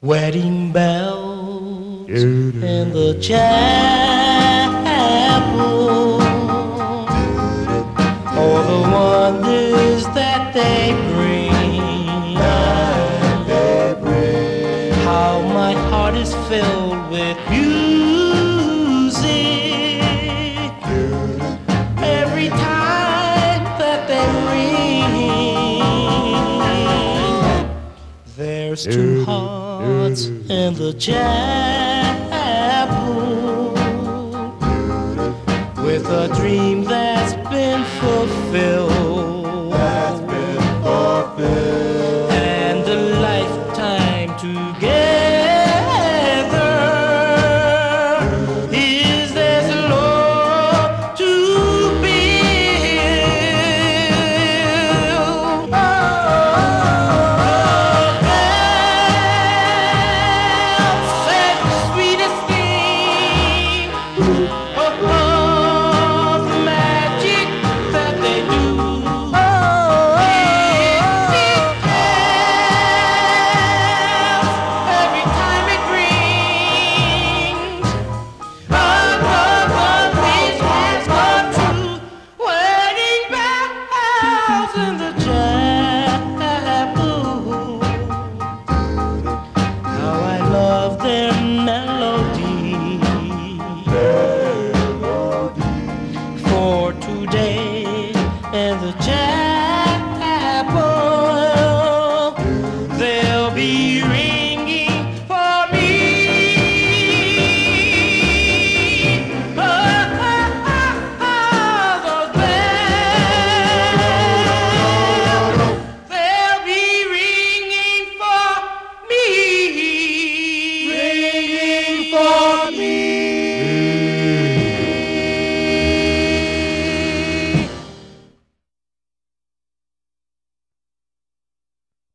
Wedding bells in the chapel, all the wonders that they bring. How my heart is filled with music every time that they ring. There's two hearts in the chapel with a dream that's been fulfilled.